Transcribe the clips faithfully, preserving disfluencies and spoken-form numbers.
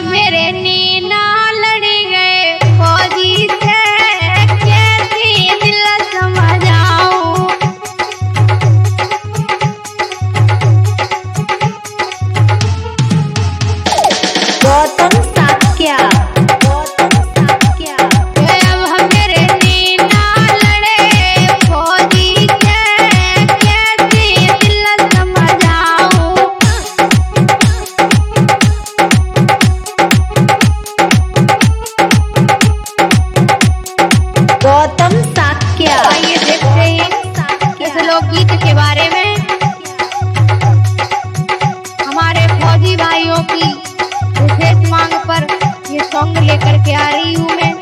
मेरे नीना लड़ गए फौजी से, कैसी दिल समझाऊं। गौतम साक्या, गौतम साक्या। अब मेरे नीना लड़े फौजी से, कैसी दिल समझाऊं। गौतम साक्या। आइए देखते हैं इस लोकगीत के बारे में। हमारे फौजी भाइयों की विशेष मांग पर ये सॉन्ग लेकर के आ रही हूँ मैं।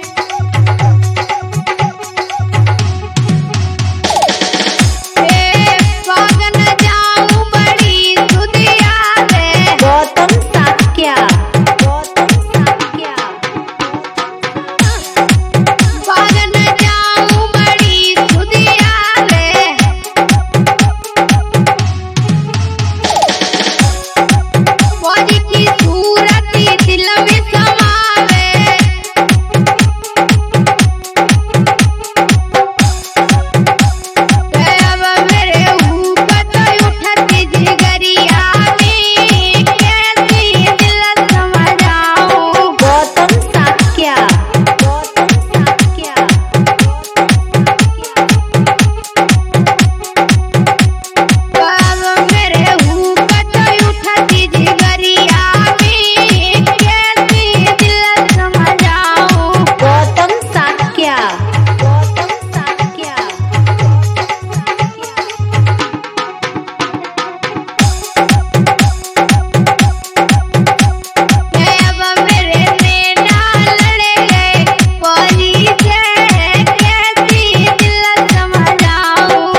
ए, पागल जाऊं बड़ी सुधिया रे। गौतम साक्या, गौतम साक्या। पागल जाऊं बड़ी सुधिया रे। फौजी की सूरत ही दिल में समावे। अब मेरे ऊपर उठती जिगरिया में, कैसी दिल समझाऊं। गौतम साक्या, गौतम साक्या। अब मेरे ऊपर उठती जिगरिया में, कैसी दिल समझाऊं। गौतम साक्या, गौतम साक्या। अब मेरे नैना लड़ गए फौजी से, कैसी दिल समझाऊं।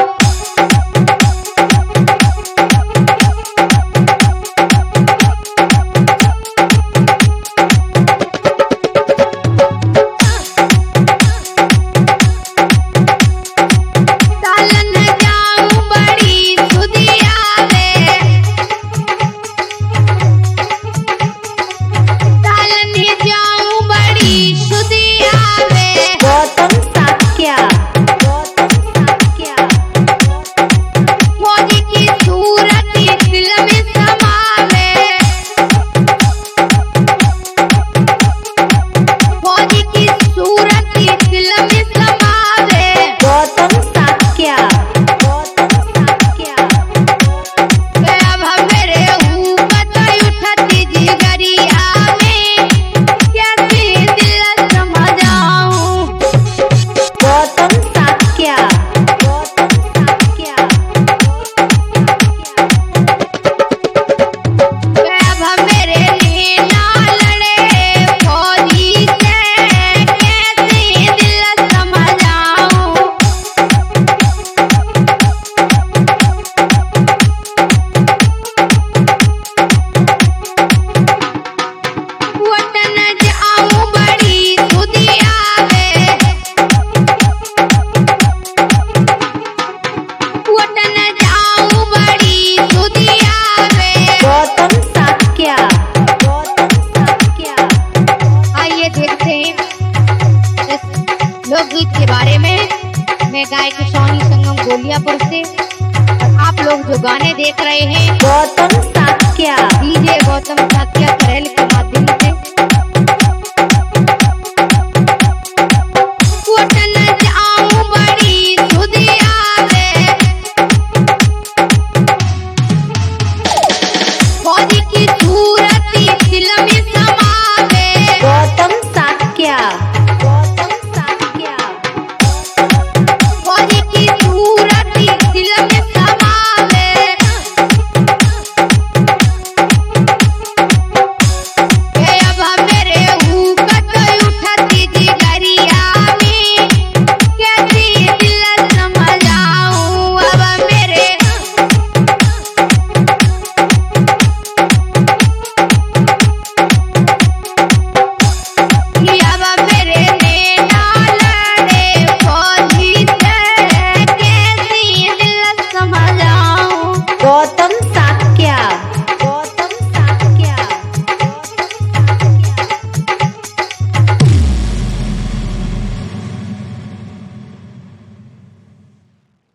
सालन जाऊं बड़ी सुधिया रे। सालन जाऊं बड़ी सुधिया रे। गौतम साक्या, गौतम साक्या। फौजी की सूरत ही दिल में समावे। फौजी की सूरत ही दिल में समावे। गौतम साक्या, गौतम साक्या। अब मेरे ऊपर उठती जिगरिया में, कैसी दिल समझाऊं। गौतम साक्या, गौतम साक्या। अब मेरे नीना लड़े फौजी से, कैसी दिल समझाऊं। वतन जाऊं बड़ी सुधिया रे। वतन जाऊं बड़ी सुधिया रे। गौतम साक्या, गौतम साक्या। आइए देखते हैं इस लोकगीत के बारे में। मैं गायक सोनी संगम गोलियापुर से, और आप लोग जो गाने देख रहे हैं गौतम साक्या, डीजे गौतम साक्या करेल के माध्यम से। वतन जाऊं बड़ी सुधिया रे। फौजी की